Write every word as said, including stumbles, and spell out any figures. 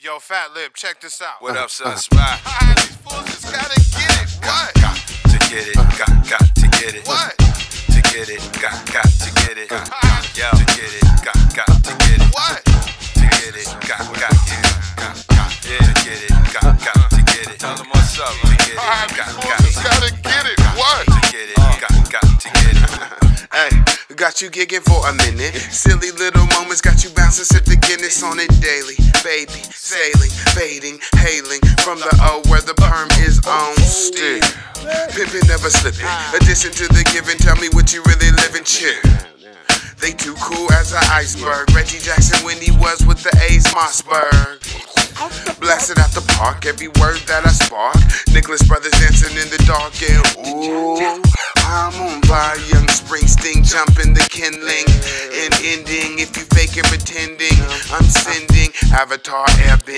Yo, Fat Lip, check this out. What up, son? Spy? These fools just gotta get it. What? Got, got to get it. Got, got to get it. What? To get it. Got, got to get it. Yo, to get it. Got, got to get it. What? To get it. Got, got to get it. Got, got, yeah. To get it. Got, got to get it. Tell them what's up. To get it. These Got, fools got just to gotta get it. What? To get it. Got, got to get it. Hey, got you gigging for a minute. Silly little moments got you bouncing, sip the Guinness on it daily. Baby, sailing, fading, hailing from the O where the perm is on. Still, pimpin' never slipping. Addition to the giving, tell me what you really living. Chill. They too cool as an iceberg. Reggie Jackson when he was with the A's Mossberg. Blasted out the park, every word that I spark. Nicholas Brothers dancing in the dark and ooh, I'm on fire. Young Springsteen jumping the kindling and ending. If you fake it pretending, I'm sending Avatar airbending.